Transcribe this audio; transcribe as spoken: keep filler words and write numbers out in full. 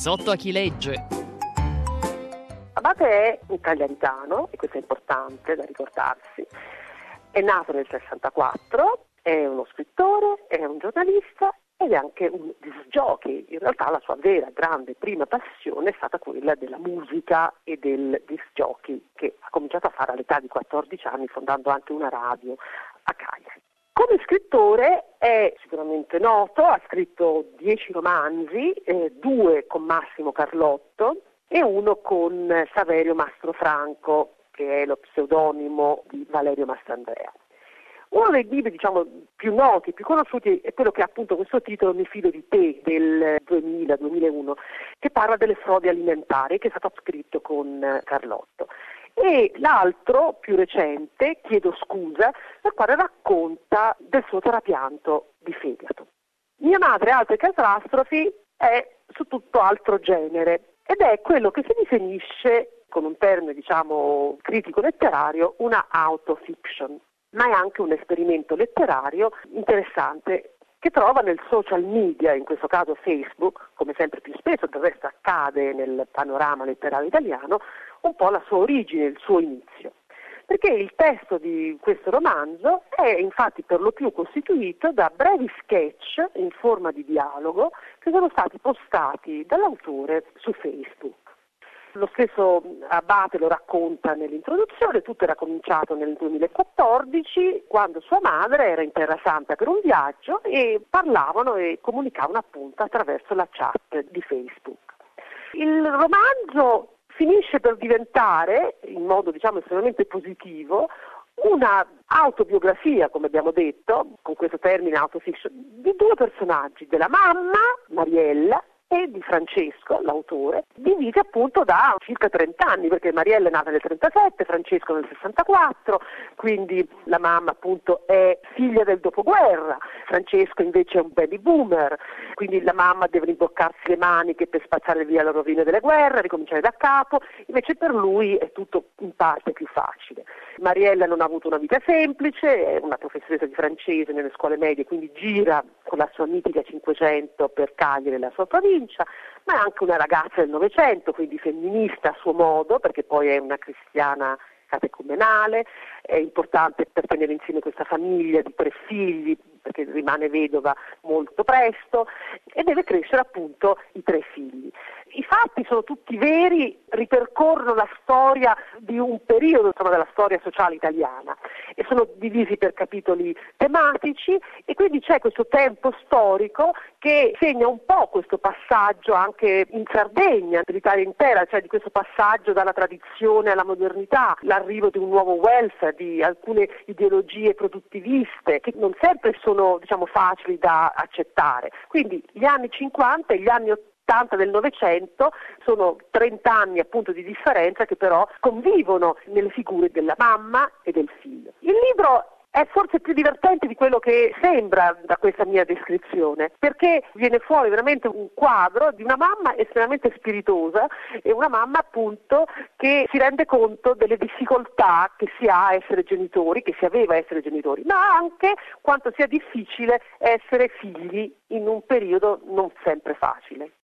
Sotto a chi legge. Abate è italiano, e questo è importante da ricordarsi. È nato nel sessantaquattro, è uno scrittore, è un giornalista ed è anche un disc jockey. In realtà la sua vera, grande, prima passione è stata quella della musica e del disc jockey, che ha cominciato a fare all'età di quattordici anni, fondando anche una radio a Cagliari. Come scrittore è sicuramente noto, ha scritto dieci romanzi, eh, due con Massimo Carlotto e uno con Saverio Mastrofranco, che è lo pseudonimo di Valerio Mastandrea. Uno dei libri, diciamo, più noti, più conosciuti è quello che ha appunto questo titolo Mi fido di te, del duemila duemilauno, che parla delle frodi alimentari, che è stato scritto con Carlotto. E l'altro, più recente, Chiedo scusa, nel quale racconta del suo trapianto di fegato. Mia madre, altre catastrofi, è su tutto altro genere ed è quello che si definisce, con un termine diciamo critico letterario, una autofiction, ma è anche un esperimento letterario interessante che trova nel social media, in questo caso Facebook, come sempre più spesso del resto accade nel panorama letterario italiano, un po' la sua origine, il suo inizio. Perché il testo di questo romanzo è infatti per lo più costituito da brevi sketch in forma di dialogo che sono stati postati dall'autore su Facebook. Lo stesso Abate lo racconta nell'introduzione, tutto era cominciato nel duemilaquattordici, quando sua madre era in Terra Santa per un viaggio e parlavano e comunicavano appunto attraverso la chat di Facebook. Il romanzo finisce per diventare, in modo diciamo estremamente positivo, una autobiografia, come abbiamo detto, con questo termine autofiction, di due personaggi, della mamma, Mariella, e di Francesco, l'autore, divisi appunto da circa trenta anni, perché Mariella è nata nel trentasette, Francesco nel sessantaquattro, quindi la mamma appunto è figlia del dopoguerra, Francesco invece è un baby boomer, quindi la mamma deve rimboccarsi le maniche per spazzare via le rovine delle guerre, ricominciare da capo, invece per lui è tutto in parte più facile. Mariella non ha avuto una vita semplice, è una professoressa di francese nelle scuole medie, quindi gira con la sua mitica cinquecento per Cagliari e la sua provincia, ma è anche una ragazza del Novecento, quindi femminista a suo modo, perché poi è una cristiana catecumenale, è importante per tenere insieme questa famiglia di tre figli, perché rimane vedova molto presto, e deve crescere appunto i tre figli. I fatti sono tutti veri, ripercorrono la storia di un periodo insomma, della storia sociale italiana e sono divisi per capitoli tematici e quindi c'è questo tempo storico che segna un po' questo passaggio anche in Sardegna, per l'Italia intera, cioè di questo passaggio dalla tradizione alla modernità, l'arrivo di un nuovo welfare, di alcune ideologie produttiviste che non sempre sono diciamo facili da accettare. Quindi gli anni cinquanta e gli anni ottanta del Novecento sono trenta anni appunto di differenza che però convivono nelle figure della mamma e del figlio. Il libro è forse più divertente di quello che sembra da questa mia descrizione, perché viene fuori veramente un quadro di una mamma estremamente spiritosa e una mamma appunto che si rende conto delle difficoltà che si ha a essere genitori, che si aveva a essere genitori, ma anche quanto sia difficile essere figli in un periodo non sempre facile.